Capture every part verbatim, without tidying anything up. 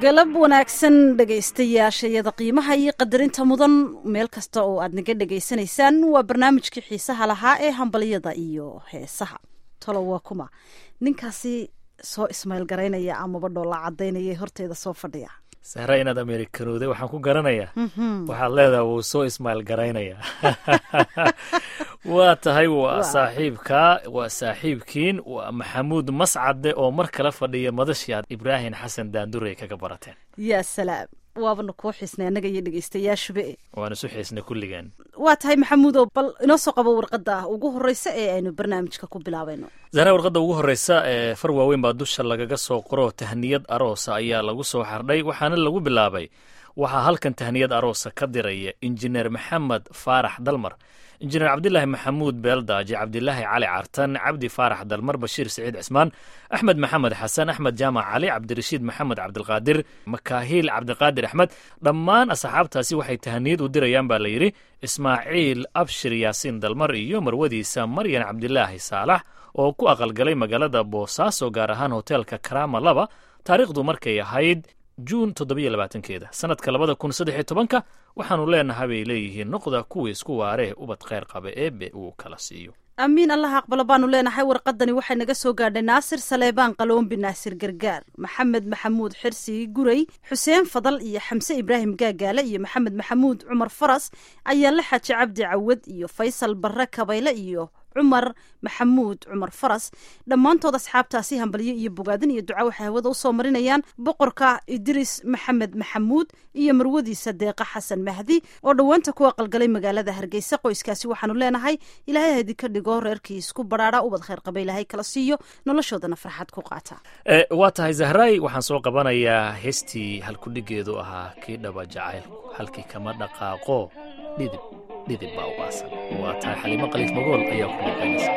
galab wanaagsan dhagaystayaashayada qiimaha iyo qadarinta mudan meel kasta oo aad naga dhageysanaysaan waa barnaamijkii xiisaha lahaa ee hambaliyada iyo heesaha talo waa kuma ninkaasi soo ismayl garaynaya amaba dhoolla cadaynaya horteeda soo fadhiya sahra inaad amerikanooday waxaan ku garanayaa waxaad leedahay wuu soo ismayl garaynaya waa tahay waa saaxiibka waa saaxiibkiin waa maxamuud mascade oo mar kala fadhiya madashaad ibraahim xasan daandure kaga barateen yaa salaam waabana kuu xiisnay annaga iyo dhegaystayaashuba waan isu xiisnay kulligaan waa tahay maxamuudow bal inoo soo qabo warqadda ugu horreysa ee aynu barnaamijka ku bilaabayno zahra warqadda ugu horreysa ee far waaweyn baa dusha lagaga soo qoro tahniyad aroosa ayaa lagu soo xardhay waxaana lagu bilaabay waxaa halkan tahniyad aroosa ka diraya injineer maxamed faarax dalmar injineer cabdilaahi maxamuud beeldaaji cabdilaahi cali cartan cabdi faarax dalmar bashiir siciid cismaan axmed maxamed xasan axmed jaamac cali cabdirashiid maxamed cabdilqaadir makaahiil cabdiqaadir axmed dhammaan asxaabtaasi waxay tahaniyad u dirayaan baa la yidhi ismaaciil abshir yaasiin dalmar iyo marwadiisa maryan cabdilaahi saalax oo ku aqalgalay magaalada boosaaso gaar ahaan hoteelka karaama laba taariikhdu markay ahayd juun toddobiyo labaatankeeda sanadka labada kun saddex iyo tobanka waxaanu leenahay bay leeyihiin noqda kuwii isku waaree ubad kheyr qaba eebe uu kala siiyo amiin allah aqbalo baanu leenahay warqadani waxay naga soo gaadhay naasir saleebaan qaloombi naasir gargaar maxamed maxamuud xirsi guray xuseen fadal iyo xamse ibraahim gaagaale iyo maxamed maxamuud cumar faras ayaa la xaji cabdi cawad iyo faysal barre kabayle iyo cumar maxamuud cumar faras dhammaantood asxaabtaasi hambalyo iyo bogaadin iyo duca waxay hawada u soo marinayaan boqorka idris maxamed maxamuud iyo marwadiisa deeqa xasan mahdi oo dhowaanta ku aqalgalay magaalada hargeysa qoyskaasi waxaanu leenahay ilaahay hadi ka dhigo reerkii isku badhaadha ubad kheyr qaba ilaahay kala siiyo noloshoodana farxad ku qaata waa tahay zahraay waxaan soo qabanayaa heestii halkudhigeedu ahaa kii dhaba jacaylku halkii kama dhaqaaqo dhidib dhidib baa u aasan waa tahay xaliimo qaliif magool ayaa ku dhaqaynaysa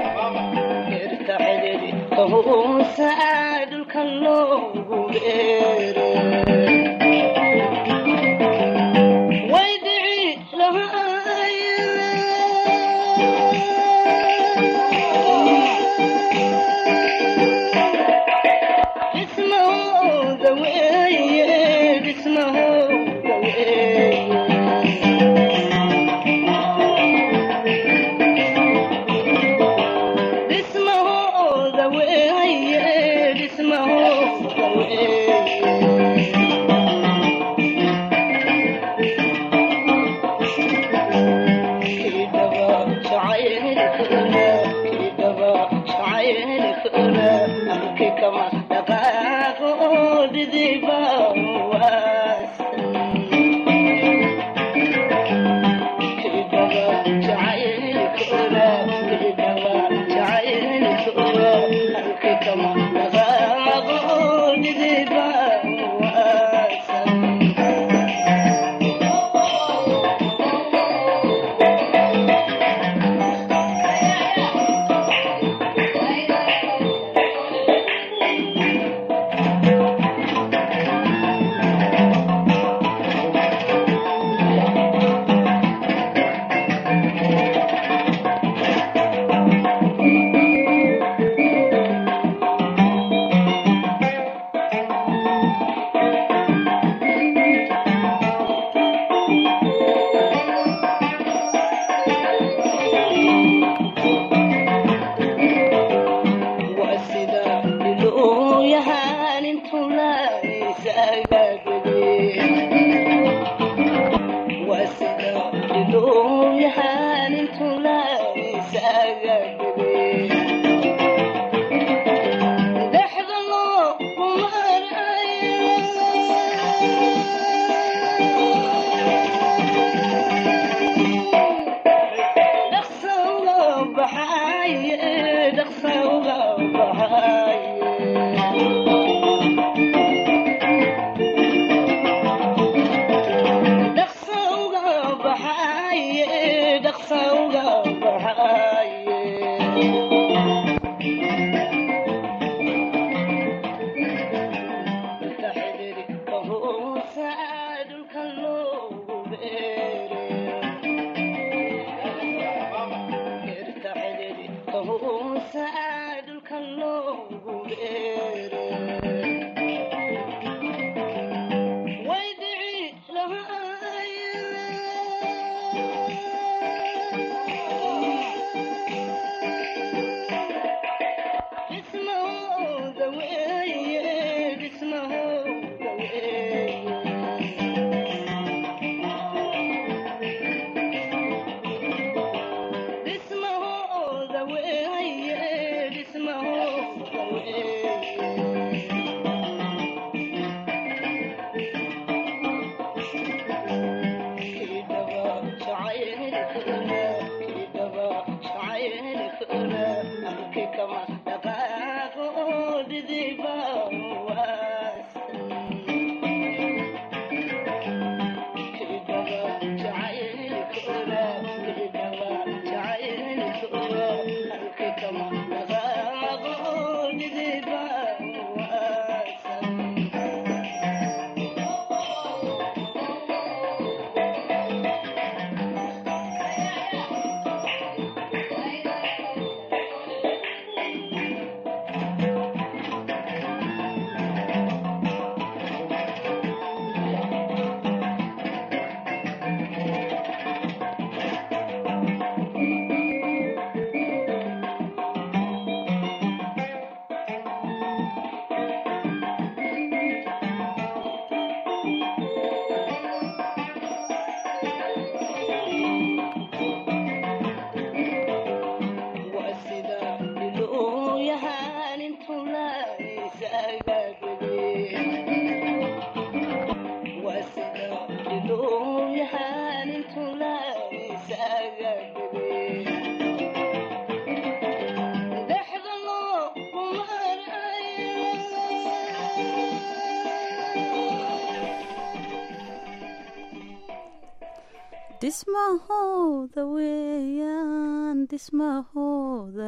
Dismaho the way and dismaho the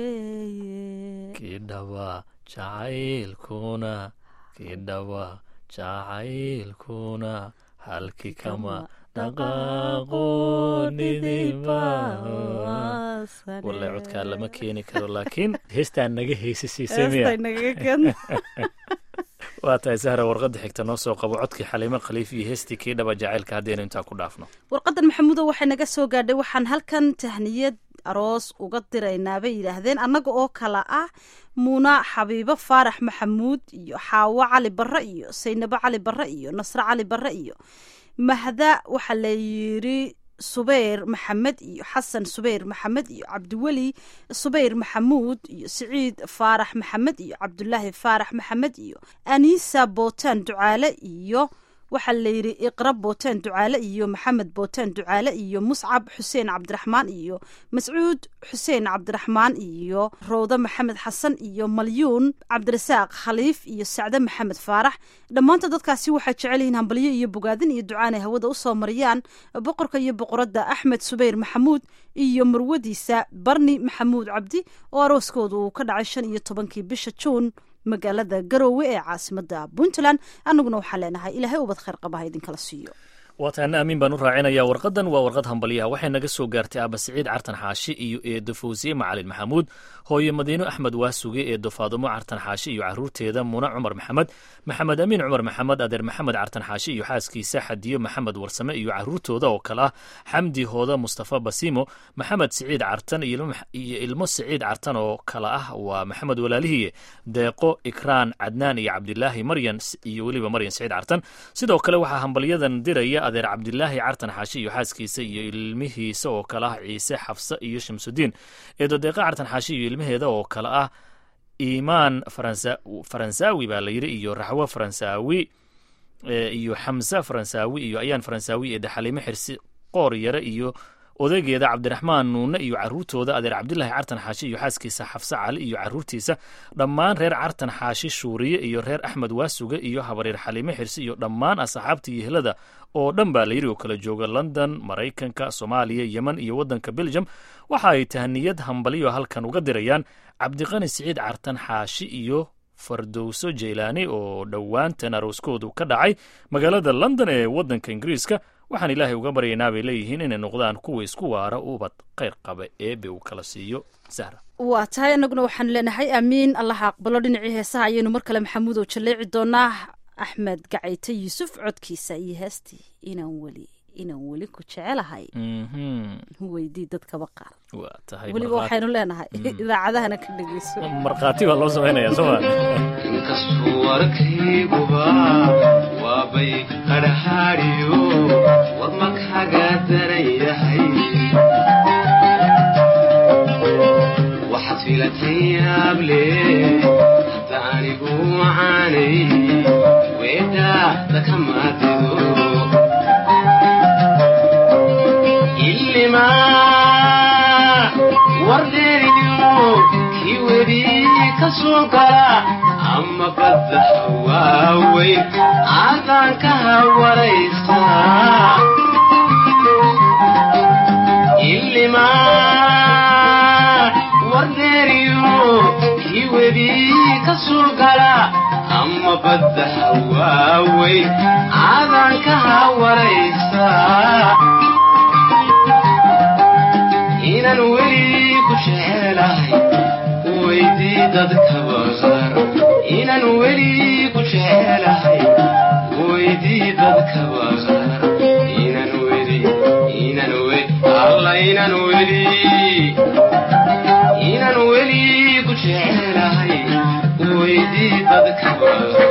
way kidhawa jacaylkuna kidhawa jacaylkuna halkii kama dhaqaaqo nidiba wallahi codkaa lama keeni karo laakiin heestaan naga heysisiisay miya waa tahay sahra warqadda xigta noo soo qabo codkii xaliimo khaliif iyo heestii kii dhaba jacaylka haddaynu intaa ku dhaafno warqadan maxamuudo waxay naga soo gaadhay waxaan halkan tahniyad aroos uga diraynaa bay yidhaahdeen annaga oo kala ah muuna xabiibo faarax maxamuud iyo xaawo cali barre iyo saynabo cali barre iyo nasre cali barre iyo mahda waxaa la yidhi subayr maxamed iyo xasan subayr maxamed iyo cabdiweli subayr maxamuud iyo siciid faarax maxamed iyo cabdulaahi faarax maxamed iyo anisa bootaan ducaale iyo waxaa la yidhi iqra bootaan ducaale iyo maxamed bootaan ducaale iyo muscab xuseen cabdiraxmaan iyo mascuud xuseen cabdiraxmaan iyo rowda maxamed xasan iyo malyuun cabdirasaaq khaliif iyo sacde maxamed faarax dhammaanta dadkaasi waxay jecel yihiin hambalyo iyo bogaadin iyo ducaan ay hawada u soo mariyaan boqorka iyo boqoradda axmed subayr maxamuud iyo marwadiisa barni maxamuud cabdi oo arooskooda uu ka dhacay shan iyo tobankii bisha juun magaalada garoowe ee caasimada puntland annaguna waxaan leenahay ilaahay ubad khayr qabaha idinkala siiyo waataana amiin baan u raacinayaa warqadan waa warqad hambalyaha waxay naga soo gaartay aaba siciid cartan xaashi iyo eedo fawsiye macalin maxamuud hooye madiino axmed waasuge eedo faadumo cartan xaashi iyo caruurteeda muna cumar maxamed maxamed amiin cumar maxamed adeer maxamed cartan xaashi iyo xaaskiisa xadiyo maxamed warsame iyo caruurtooda oo kale ah xamdi hooda mustafa basiimo maxamed siciid cartan iyo ilmo siciid cartan oo kale ah waa maxamed walaalihiye deeqo ikraan cadnaan iyo cabdilaahi maryan iyo weliba maryan siciid cartan sidoo kale waxaa hambalyadan diraya adeer cabdilaahi cartan xaashi iyo xaaskiisa iyo ilmihiisa oo kale ah ciise xafse iyo shamsudiin eedo deeqa cartan xaashi iyo ilmaheeda oo kale ah iimaan faransawi baa la yidhi iyo raxwo faransawi iyo xamse faransawi iyo ayaan faransawi eeda xaliimo xirsi qoor yare iyo odaygeeda cabdiraxmaan nuune iyo caruurtooda adeer cabdilaahi cartan xaashi iyo xaaskiisa xafse cali iyo caruurtiisa dhammaan reer cartan xaashi shuuriye iyo reer axmed waasuge iyo habareer xaliimo xirsi iyo dhammaan asxaabta iyo helada oo dhan baa la yidhi oo kala jooga london maraykanka soomaaliya yemen iyo waddanka belgium waxa ay tahniyad hambalyo halkan uga dirayaan cabdiqani siciid cartan xaashi iyo fardowso jeylaani oo dhowaantan arooskoodu ka dhacay magaalada london ee waddanka ingiriiska waxaan ilaahay uga baryaynaa bay leeyihiin inay noqdaan kuwa isku waara ubad khayr qaba eebe uu kala siiyo sahra waa tahay annaguna waxaan leenahay aamiin allaha aqbalo dhinacii heesaha ayaynu mar kale maxamuud oo jaleeci doonaa axmed gacayte yuusuf codkiisa iyo heestii inaan weli inaan weli ku jecelahay weydii dadkaba qaar weliba waxaynu leenahay idaacadahana ka dhegeyso markhaati baa loo samaynayaa soma inkastuu arkayguba waabay qadhahaadhiyo wadma kaga daran yahay waxaad filatay yaable hadda anigu macaanay weedhaada ka maadido ilima wardeniyo kii wedi كسوقرا أما قد حواوي عذانك وريسا اللي ما ودريو يودي كسوقرا أما قد حواوي عذانك وريسا إن الولي كشعلهي ويدي ددك وغار إن الولي كشعلهي ويدي ددك وغار إن الولي إن الولي الله إن الولي إن الولي كشعلهي ويدي ددك وغار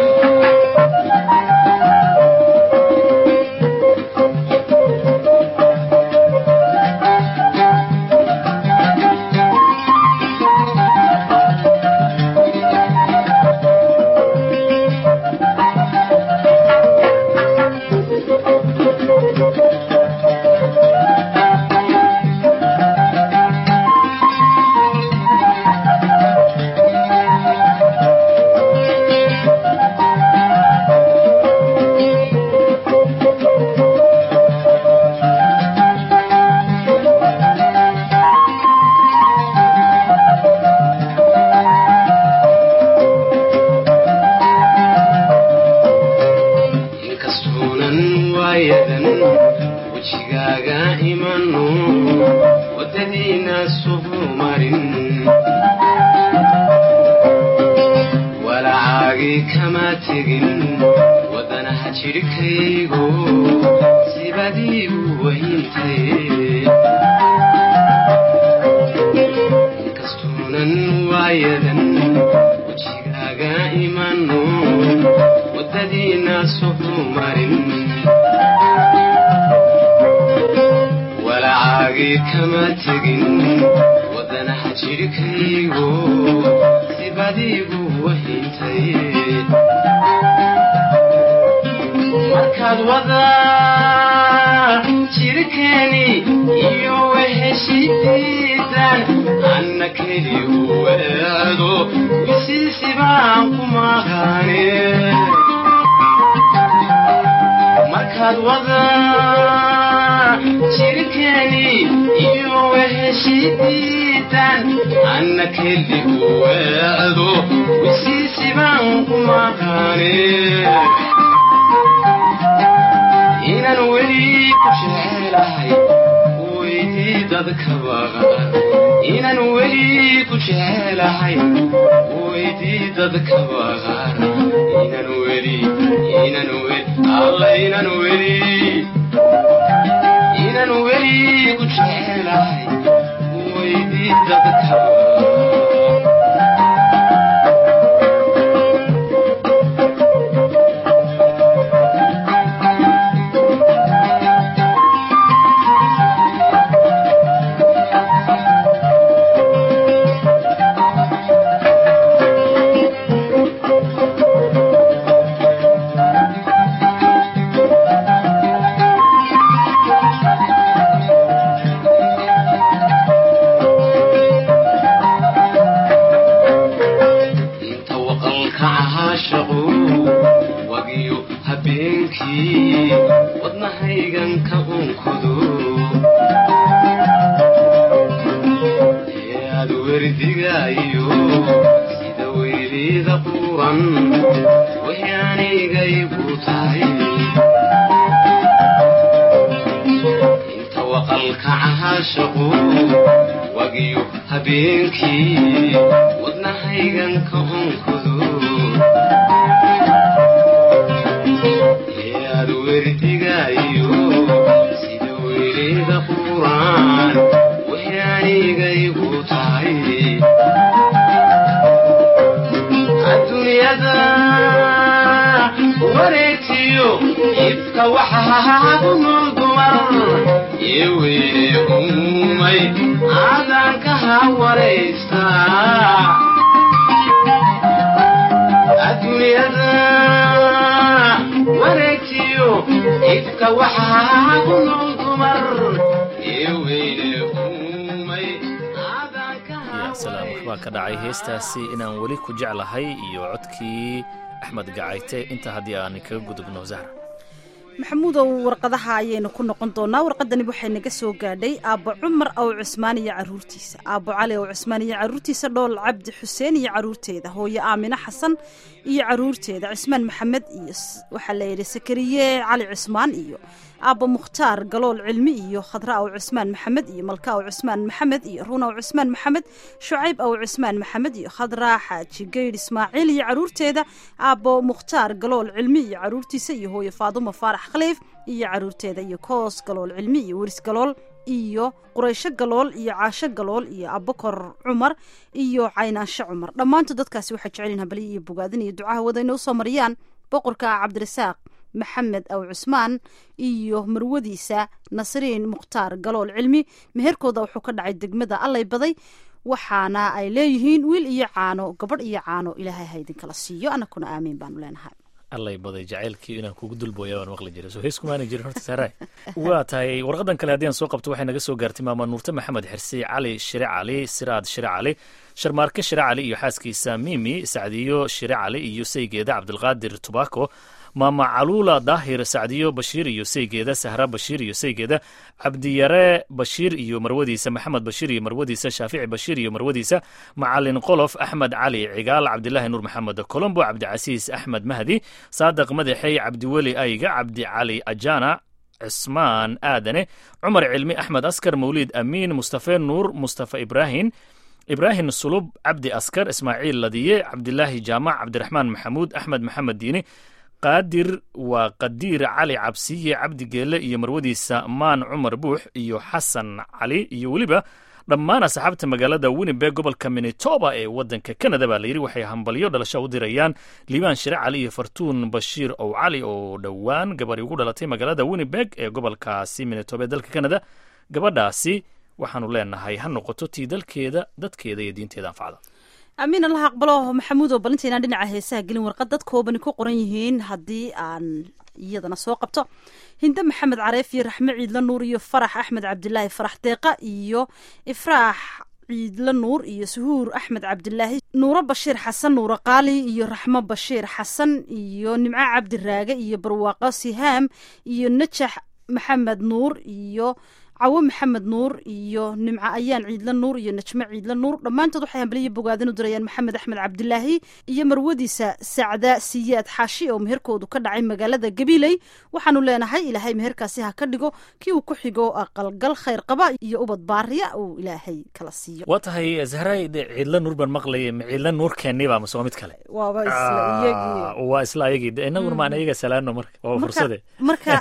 waxbaa ka dhacay heestaasi inaan weli ku jeclahay iyo codkii axmed gacayte inta haddii aan kaga gudubno zahra maxamuudow warqadaha ayaynu ku noqon doonaa. warqadani waxay naga soo gaadhay aabbo cumar ow cusmaan iyo caruurtiisa, aabbo cali ow cusmaan iyo caruurtiisa, dhool cabdi xuseen iyo caruurteeda, hooyo aamine xasan iyo caruurteeda, cismaan maxamed iyo waxaa la yidhi sakariye cali cusmaan iyo aabbo mukhtaar galool cilmi iyo khadra ow cusmaan maxamed iyo malka ow cusmaan maxamed iyo runa ow cusmaan maxamed, shucayb ow cusmaan maxamed iyo khadra xaaji geydh ismaaciil iyo caruurteeda, aabbo mukhtaar galool cilmi iyo caruurtiisa iyo hooyo faadumo faarax khaliif iyo caruurteeda, iyo koos galool cilmi iyo weris galool iyo quraysho galool iyo caasho galool iyo abakor cumar iyo caynaansho cumar. dhammaantood dadkaasi waxay jecelyihin habaliya iyo bogaadin iyo ducaha wadayna usoo mariyaan boqorka cabdirasaaq maxamed ow cusmaan iyo marwadiisa nasriin mukhtaar galool cilmi. meherkooda wuxuu ka dhacay degmada allay baday, waxaana ay leeyihiin wiil iyo caano gabadh iyo caano ilaahay ha idinkala siiyo, anakuna aamiin baanu leenahay. allay baday jacaylkii inaan kugu dulbooya baan maqli jiray soo heeskumaana jirin horta saaray waa tahay. warqadan kale haddii aan soo qabto waxay naga soo gaartay maama nuurte maxamed xirsi, cali shire cali, siraad shire cali, sharmaarke shire cali iyo xaaskiisa mimi, sacdiyo shire cali iyo saygeeda cabdilqaadir tubaako, maama caluula daahir sacdiyo bashiir iyo saygeeda, sahra bashiir iyo saygeeda, cabdiyare bashiir iyo marwadiisa, maxamed bashiir iyo marwadiisa, shaafici bashiir iyo marwadiisa, macalin qolof axmed cali cigaal, cabdilaahi nuur maxamed colombo, cabdicasiis axmed mahdi, saadiq madaxey, cabdiweli ayga, cabdi cali ajana, cismaan aadane, cumar cilmi, axmed askar, mawliid amiin, mustafe nuur, mustafa ibraahim ibraahim sulub, cabdi askar, ismaaciil ladiye, cabdilaahi jaamac, cabdiraxmaan maxamuud, axmed maxamed diini, qaadir waa qadiir cali cabsiye, cabdi geelle iyo marwadiisa maan cumar buux iyo xasan cali iyo weliba dhammaan asxaabta magaalada winnipeg gobolka manitoba ee wadanka canada baa layidhi waxay hambalyo dhalasho u dirayaan liibaan shire cali iyo fartuun bashiir ow cali oo dhowaan gabadhi ugu dhalatay magaalada winnipeg ee gobolkaasi manitoba ee dalka canada. gabadhaasi waxaanu leenahay ha noqoto tii dalkeeda dadkeeda iyo diinteeda anfacda. amiin allah aqbalo. maxamuudow balintaynaan dhinaca heesaha gelin warqad dad koobani ku qoran yihiin haddii aan iyadana soo qabto. hinde maxamed careef iyo raxme ciidla nuur iyo farax axmed cabdilaahi farax deeqa iyo ifraax ciidla nuur iyo suhuur axmed cabdilaahi, nuuro bashiir xasan nuuro qaali iyo raxmo bashiir xasan iyo nimco cabdiraage iyo barwaaqo sihaam iyo najax maxamed nuur iyo cawo maxamed nuur iyo nimco ayaan ciidla nuur iyo najmo ciidla nuur. dhammaantood waxay hambaliya bogaadin u dirayaan maxamed axmed cabdilaahi iyo marwadiisa sacda siyaad xaashi oo meherkoodu ka dhacay magaalada gabiley. waxaanu leenahay ilaahay meherkaasi ha ka dhigo kii uu ku xigo aqalgal khayr qaba iyo ubad baariya uu ilaahay kala siiyo. waa tahay zahray ciidla nuur baan maqlayay ma ciidla nuur keeniba ma soo mid kale waaba isla iyagii waa isla iyagii inaguna maana iyaga salaano marka waa fursade marka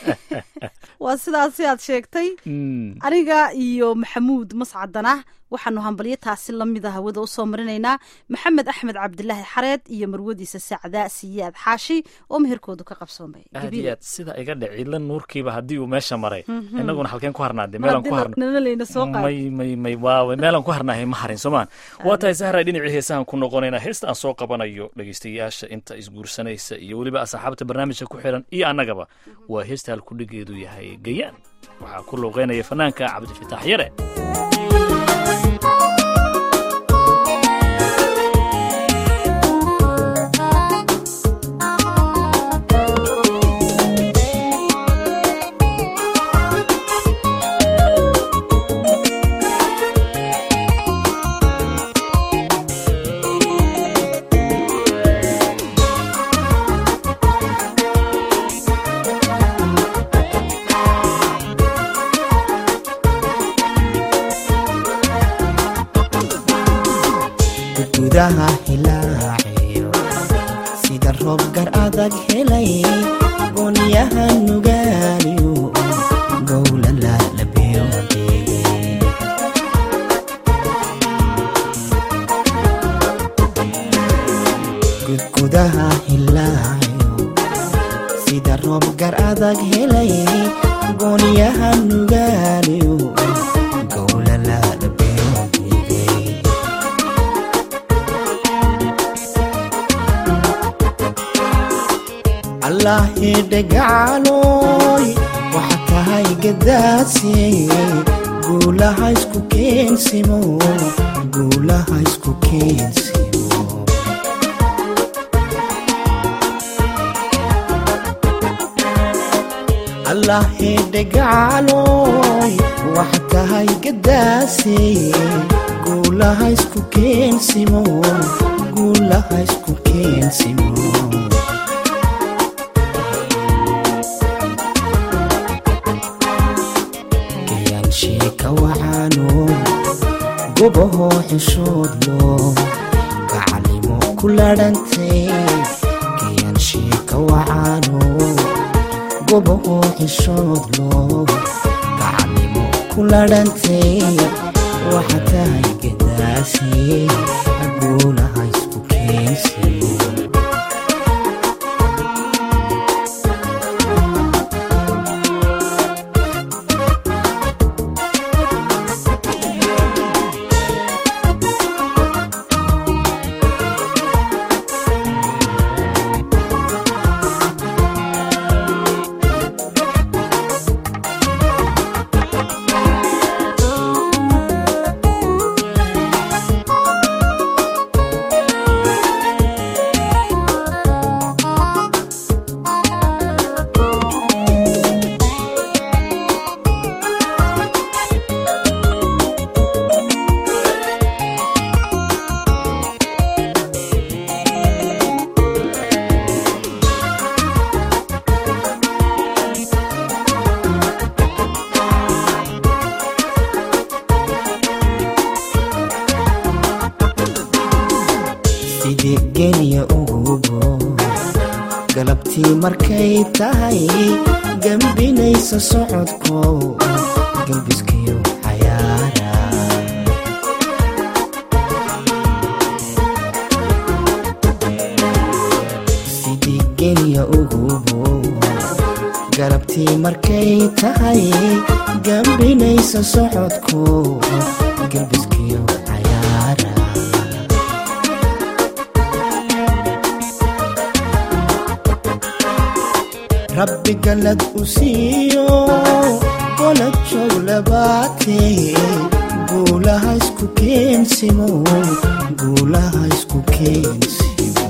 waa sidaas aad sheegtay. aniga iyo maxamuud mascadana waxaanu hambalyo taasi lamida hawada usoo marinaynaa maxamed axmed cabdilaahi xareed iyo marwadiisa sacda siyaad xaashi oo meherkoodu ka qabsoomay. aad iyo aad sida iga dhe ciidla nuurkiiba haddii uu meesha maray inaguna halkeen ku harnaade meelaan ku harnamay may may waawe meelaan ku harnaahay ma harin soomaan. waa tahay sahray dhinacii heesahan ku noqonaynaa heesta aan soo qabanayo dhegaystayaasha inta isguursanaysa iyo weliba asxaabta barnaamijka ku xiran iyo annagaba waa heesta halkudhigeedu yahay gayaan. waxaa ku luuqeynaya fanaanka cabdifitaax yare. gudaha hilaaciyo sida roob gar adag helay gooniyaha nugaaliyo gowla laalabiyo gudaha hilaaciyo sida roob gar adag helay gooniyaha nugaaliyo gowla laalabiyo allahi dhagaaloy waxa tahay gadaadsi guulaha isku keensimo guulaha isku keensimo allahe dhegacaloy wax tahay gadaase guulaha isku keensimo guulaha isku keensimo gayaanshika wacano gobaho xishoodlo gacalimo ku ladhantay gayaanshika wacano gobaho xishoodlo gacalimo ku ladhantay waxa tahay gadaasi guulaha isku keensimo genya ugubo galabtii markay tahay gambinaysa socodko galbiskiyo xayaara sidii genya ugubo galabtii markay tahay gambinaysa socodko galbiskiyo xayaara rabbi galad usiyo gola joglabate guulaha isku keensimo guulaha isku keensimo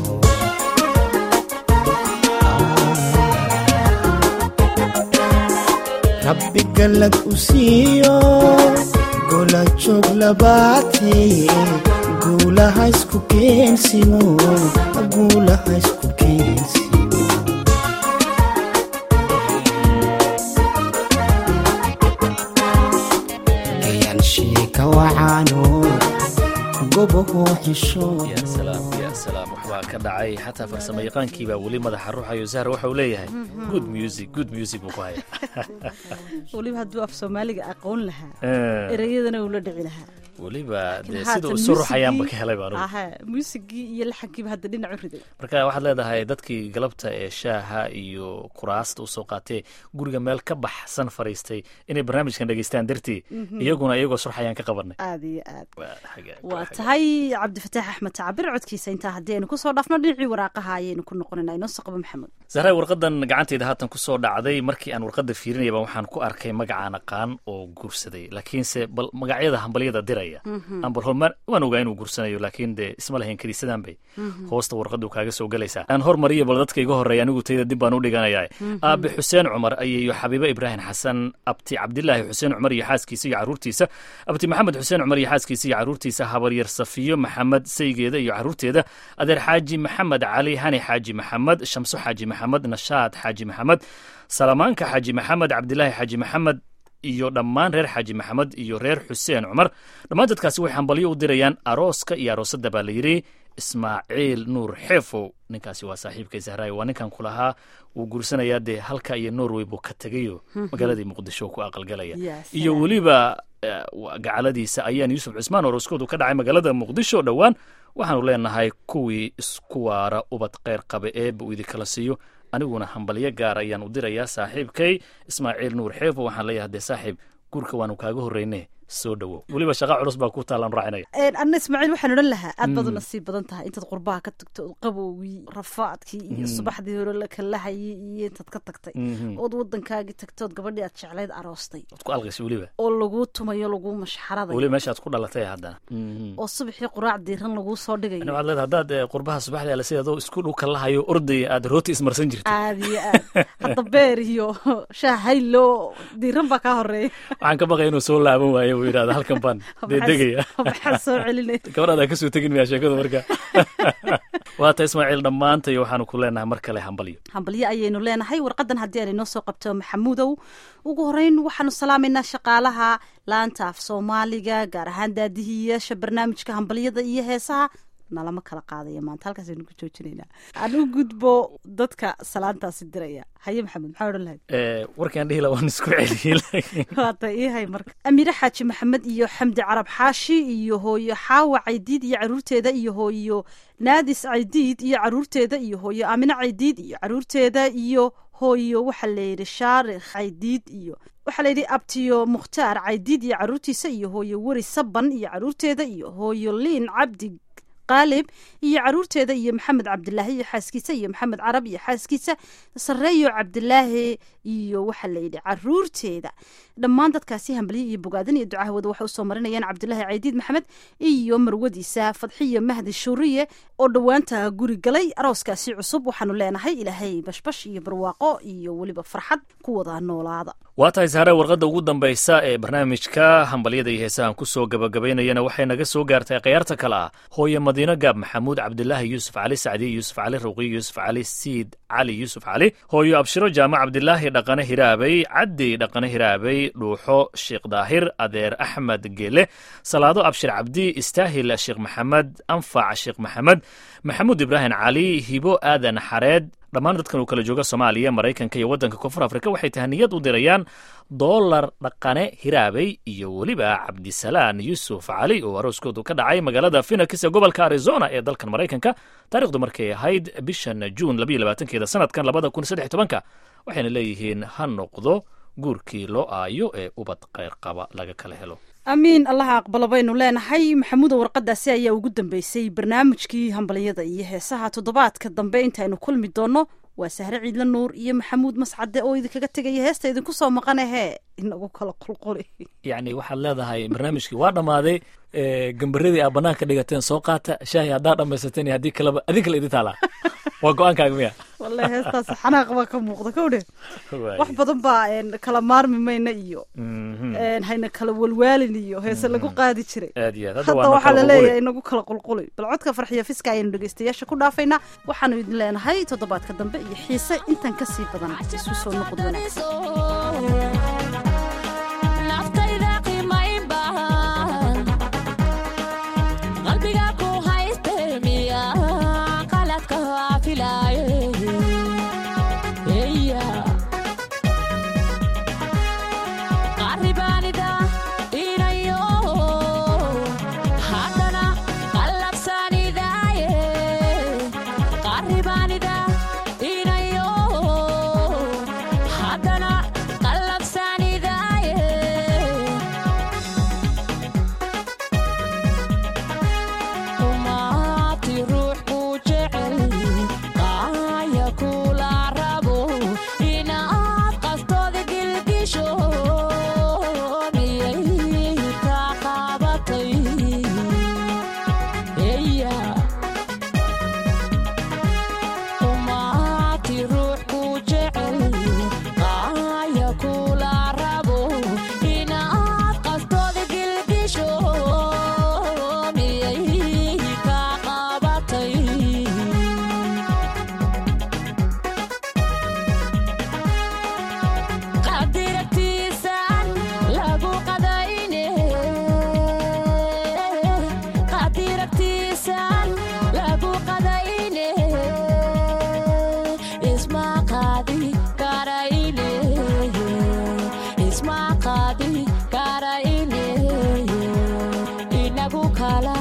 rabbi galad usiyo gola joglabate guulaha isku keensimo guulaha isku keensimo kawacano gobaho xishood ya salaam ya salaam waxbaa ka dhacay xataa farsamo yaqaankii baa weli madaxa ruuxayo zahra waxa uu leeyahay good music good music buu ku haya weliba hadduu af soomaaliga aqoon lahaa ereyadana uu la dhici lahaa weliba dee sida u soo ruuxayaanba ka helay baan aha muusigii iyo laxankiiba hadda dhinac u riday marka waxaad leedahay dadkii galabta ee shaaha iyo kuraasta usoo qaatee guriga meel ka baxsan fariistay inay barnaamijkan dhegeystaan dartii iyaguna iyagoo surxayaan ka qabanay aad iyo aad waa tahay cabdifataax axmed tacabir codkiisa intaa haddii aynu kusoo dhaafno dhinacii waraaqaha ayaynu ku noqonayna inoo saqabo maxamed zahray warqadan gacantayda haatan kusoo dhacday markii aan warqada fiirinayaba waxaan ku arkay magacaan aqaan oo guursaday laakiinse bal magacyada hambalyada diray ambal hormar waan ogaa inuu guursanayo laakiin dee isma lahayn kadiisadan bay hoosta warqadu kaaga soo galaysaa aan hormariyo bal dadka iga horreeya anigu tayda dib baan u dhiganayaa aabe xuseen cumar iyo xabiibo ibraahim xasan abti cabdilaahi xuseen cumar iyo xaaskiisa iyo caruurtiisa abti maxamed xuseen cumar iyo xaaskiisa iyo caruurtiisa habaryar safiyo maxamed saygeeda iyo caruurteeda adeer xaaji maxamed cali hani xaaji maxamed shamso xaaji maxamed nashaad xaaji maxamed salamaanka xaaji maxamed cabdilaahi xaaji maxamed iyo dhammaan reer xaaji maxamed iyo reer xuseen cumar dhammaan dadkaasi way hambalyo u dirayaan arooska iyo aroosadda baa la yidhi ismaaciil nuur xeefow ninkaasi waa saaxiibkay zahraay waa ninkan ku lahaa wuu guursanayaa dee halka iyo norway buu ka tegayo magaaladii muqdisho ku aqalgalaya iyo weliba gacaladiisa ayaan yuusuf cismaan arooskoodu ka dhacay magaalada muqdisho dhowaan waxaanu leenahay kuwii isku waara ubad kheyr qabe eebba uu idinkala siiyo aniguna hambalyo gaar ayaan u dirayaa saaxiibkay ismaaciil nuur xeefo waxaan leeyahay dee saaxiib guurka waanu kaaga horreyne soo dhowow weliba shaqa culus baa ku taalan raacinaya anna ismaaciil waxaan odhan lahaa aad baad u nasiib badan tahay intaad qurbaha ka tagto qabowgii rafaadkii iyo subaxdii hore la kalahayay iyo intaad ka tagtay ood waddankaagii tagtood gabadhii aad jeclayd aroostay ood ku alqaysay weliba oo laguu tumayo laguu mashxaraday weliba meeshaad ku dhalatay haddana oo subaxii quraac diiran laguu soo dhigayo waxaad leedahay haddaad qurbaha subaxdii ala sidaadoo isku dhow kalahayo ordaya aad rooti ismarsan jirtay aad iyo aad hadda beer iyo shaah haylo diiran baa kaa horeeya waxaan ka baqaya inuu soo laaban waayo uu yidhahda halkan baan deedegaya waxaan soo celinay gabadhaada kasoo tegin miyaa sheekadu marka waata ismaaciil dhammaantayo waxaanu ku leenahay mar kale hambalyo hambalyo ayaynu leenahay warqadan haddii aan inoo soo qabto maxamuudow ugu horeyn waxaanu salaamaynaa shaqaalaha laanta af soomaaliga gaar ahaan daadihiyaasha barnaamijka hambalyada iyo heesaha nalama kala qaadaya maanta halkaas aynu ku joojinaynaa aan u gudbo dadka salaantaasi diraya haye maxamed maxaa odhan lahayd warkaan dhihi la waan isku celiyey waata iihay marka amiire xaaji maxamed iyo xamdi carab xaashi iyo hooyo xaawa caydiid iyo caruurteeda iyo hooyo naadis caydiid iyo caruurteeda iyo hooyo aamine caydiid iyo caruurteeda iyo hooyo waxaa layidhi shaarikh caydiid iyo waxaa layidhi abtiyo mukhtaar caydiid iyo caruurtiisa iyo hooyo weri saban iyo caruurteeda iyo hooyo liin cabdi qaalib iyo caruurteeda iyo maxamed cabdilaahi iyo xaaskiisa iyo maxamed carab iyo xaaskiisa sareeyo cabdilaahi iyo waxaa layidhi caruurteeda dhammaan dadkaasi hambalyo iyo bogaadin iyo ducahooda waxay usoo marinayaan cabdilaahi caydiid maxamed iyo marwadiisa fadxiyo mahdi shuuriye oo dhowaanta guri galay arooskaasi cusub waxaanu leenahay ilaahay bashbash iyo barwaaqo iyo weliba farxad ku wada noolaada waa tahay sahare warqadda ugu dambaysa ee barnaamijka hambalyada iyo heesahan ku soo gabagabaynayana waxay naga soo gaartay khiyaarta kale ah hooye madiino gaab maxamuud cabdilaahi yuusuf cali sacdiye yuusuf cali ruqiy yuusuf cali siid cali yuusuf cali hooyo abshiro jaamac cabdilaahi dhaqane hiraabay caddi dhaqane hiraabay dhuuxo sheekh daahir adeer axmed geele salaado abshir cabdi istaahil sheekh maxamed anfac sheekh maxamed maxamuud ibraahim cali hibo aadan xareed dhammaan dadkan uu kala jooga soomaaliya maraykanka iyo waddanka koonfur afrika waxay tahaniyad u dirayaan doolar dhaqane hiraabay iyo weliba cabdisalaan yuusuf cali oo arooskoodu ka dhacay magaalada phoenix ee gobolka arizona ee dalkan maraykanka taarikhdu markay ahayd bishan juun labayo labaatankeeda sanadkan labada kun saddex tobanka waxayna leeyihiin ha noqdo guurkii loo aayo ee ubad kheyr qaba laga kala helo amiin allaha aqbalo baynu leenahay maxamuuda warqadaasi ayaa ugu dambeysay barnaamijkii hambalyada iyo heesaha toddobaadka dambe intaynu kulmi doonno waa sahre ciidla nuur iyo maxamuud mascade oo idinkaga tegaya heesta idinku soo maqanahee inagu kala qulquli yacni waxaad leedahay barnaamijkii waa dhammaaday gambaradii aa banaanka dhigateen soo qaata shaahi haddaa dhammaysateen haddii kaleba adin kale idin taalaa waa go-aankaaga miya wallahi heestaas xanaaq baa ka muuqda kowdhe wax badan baa kala maarmi mayna iyo hayna kala walwaalin iyo heese lagu qaadi jiray hadda waxaa laleeyahay inagu kala qulquli bal codka farxiya fiska ayaynu dhegeystayaasha ku dhaafaynaa waxaanu idin leenahay toddobaadka dambe iyo xiise intan ka sii badan isu soo noqod wanaagsan Kala